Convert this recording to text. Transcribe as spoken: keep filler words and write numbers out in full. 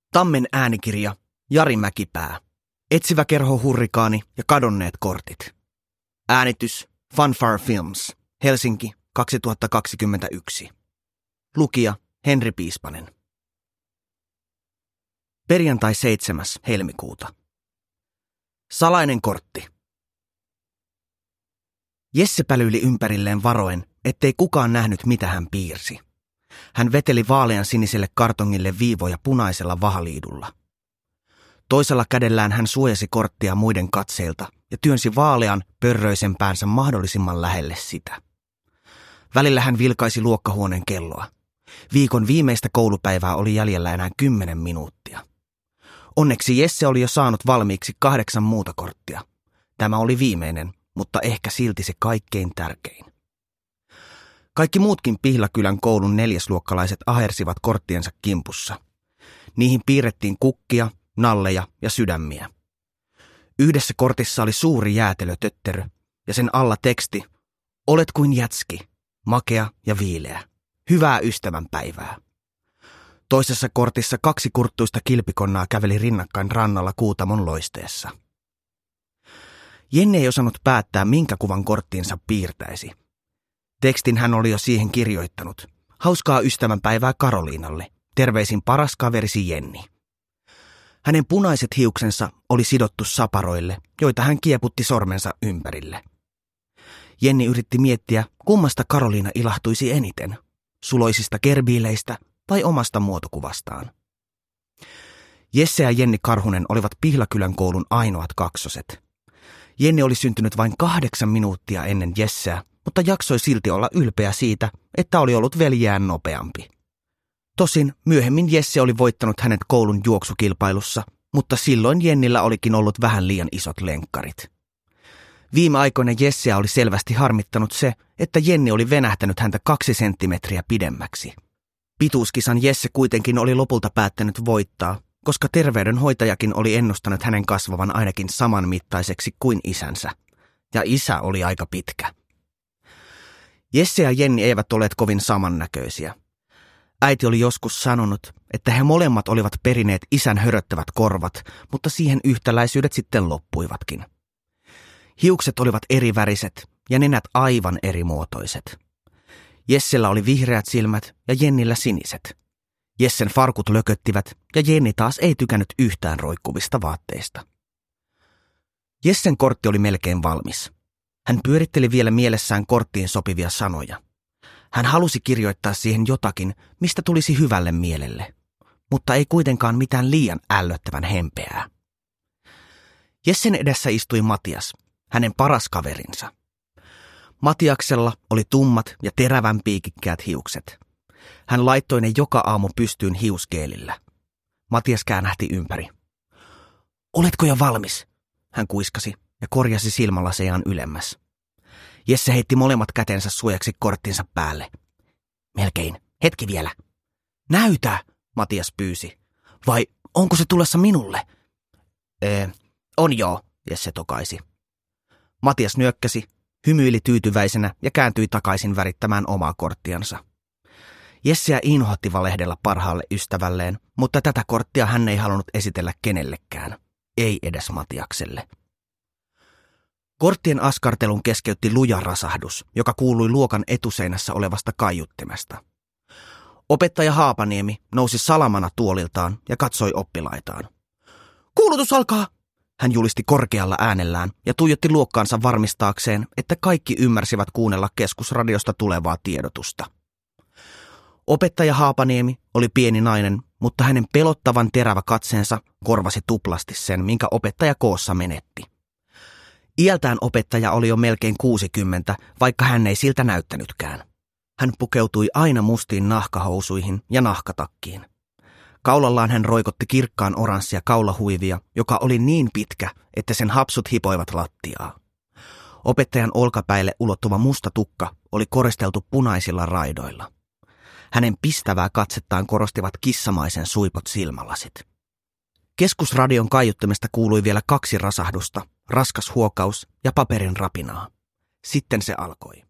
Tammen äänikirja, Jari Mäkipää. Etsivä kerho hurrikaani ja kadonneet kortit. Äänitys Funfar Films, Helsinki kaksituhattakaksikymmentäyksi. Lukija Henri Piispanen. Perjantai seitsemäs helmikuuta. Salainen kortti. Jesse pälyyli ympärilleen varoen, ettei kukaan nähnyt mitä hän piirsi. Hän veteli vaalean siniselle kartongille viivoja punaisella vahaliidulla. Toisella kädellään hän suojasi korttia muiden katseilta ja työnsi vaalean, pörröisen päänsä mahdollisimman lähelle sitä. Välillä hän vilkaisi luokkahuoneen kelloa. Viikon viimeistä koulupäivää oli jäljellä enää kymmenen minuuttia. Onneksi Jesse oli jo saanut valmiiksi kahdeksan muuta korttia. Tämä oli viimeinen, mutta ehkä silti se kaikkein tärkein. Kaikki muutkin Pihlakylän koulun neljäsluokkalaiset ahersivat korttiensa kimpussa. Niihin piirrettiin kukkia, nalleja ja sydämiä. Yhdessä kortissa oli suuri jäätelötötterö ja sen alla teksti: "Olet kuin jätski, makea ja viileä. Hyvää ystävänpäivää." Toisessa kortissa kaksi kurttuista kilpikonnaa käveli rinnakkain rannalla Kuutamon loisteessa. Jenne ei osannut päättää, minkä kuvan korttiinsa piirtäisi. Tekstin hän oli jo siihen kirjoittanut. "Hauskaa ystävänpäivää Karoliinalle. Terveisin paras kaverisi Jenni." Hänen punaiset hiuksensa oli sidottu saparoille, joita hän kieputti sormensa ympärille. Jenni yritti miettiä, kummasta Karoliina ilahtuisi eniten, suloisista gerbiileistä tai omasta muotokuvastaan. Jesse ja Jenni Karhunen olivat Pihlakylän koulun ainoat kaksoset. Jenni oli syntynyt vain kahdeksan minuuttia ennen Jesseä, mutta jaksoi silti olla ylpeä siitä, että oli ollut veljään nopeampi. Tosin myöhemmin Jesse oli voittanut hänet koulun juoksukilpailussa, mutta silloin Jennillä olikin ollut vähän liian isot lenkkarit. Viime aikoina Jesseä oli selvästi harmittanut se, että Jenni oli venähtänyt häntä kaksi senttimetriä pidemmäksi. Pituuskisan Jesse kuitenkin oli lopulta päättänyt voittaa, koska terveydenhoitajakin oli ennustanut hänen kasvavan ainakin samanmittaiseksi kuin isänsä. Ja isä oli aika pitkä. Jesse ja Jenni eivät olleet kovin samannäköisiä. Äiti oli joskus sanonut, että he molemmat olivat perineet isän höröttävät korvat, mutta siihen yhtäläisyydet sitten loppuivatkin. Hiukset olivat eriväriset ja nenät aivan erimuotoiset. Jessellä oli vihreät silmät ja Jennillä siniset. Jessen farkut lököttivät ja Jenni taas ei tykännyt yhtään roikkuvista vaatteista. Jessen kortti oli melkein valmis. Hän pyöritteli vielä mielessään korttiin sopivia sanoja. Hän halusi kirjoittaa siihen jotakin, mistä tulisi hyvälle mielelle, mutta ei kuitenkaan mitään liian ällöttävän hempeää. Jessen edessä istui Matias, hänen paras kaverinsa. Matiaksella oli tummat ja terävän piikikkäät hiukset. Hän laittoi ne joka aamu pystyyn hiusgeelillä. Matias käännähti ympäri. "Oletko jo valmis?" hän kuiskasi ja korjasi silmälasejaan ylemmäs. Jesse heitti molemmat kätensä suojaksi korttinsa päälle. "Melkein. Hetki vielä." "Näytä!" Matias pyysi. "Vai onko se tulossa minulle?" Ee, on joo, Jesse tokaisi. Matias nyökkäsi, hymyili tyytyväisenä ja kääntyi takaisin värittämään omaa korttiansa. Jesseä inhotti valehdella parhaalle ystävälleen, mutta tätä korttia hän ei halunnut esitellä kenellekään. Ei edes Matiakselle. Korttien askartelun keskeytti luja rasahdus, joka kuului luokan etuseinässä olevasta kaiuttimesta. Opettaja Haapaniemi nousi salamana tuoliltaan ja katsoi oppilaitaan. "Kuulutus alkaa!" hän julisti korkealla äänellään ja tuijotti luokkaansa varmistaakseen, että kaikki ymmärsivät kuunnella keskusradiosta tulevaa tiedotusta. Opettaja Haapaniemi oli pieni nainen, mutta hänen pelottavan terävä katseensa korvasi tuplasti sen, minkä opettaja koossa menetti. Iältään opettaja oli jo melkein kuusikymmentä, vaikka hän ei siltä näyttänytkään. Hän pukeutui aina mustiin nahkahousuihin ja nahkatakkiin. Kaulallaan hän roikotti kirkkaan oranssia kaulahuivia, joka oli niin pitkä, että sen hapsut hipoivat lattiaa. Opettajan olkapäille ulottuva musta tukka oli koristeltu punaisilla raidoilla. Hänen pistävää katsettaan korostivat kissamaisen suipot silmälasit. Keskusradion kaiuttimesta kuului vielä kaksi rasahdusta, raskas huokaus ja paperin rapinaa. Sitten se alkoi.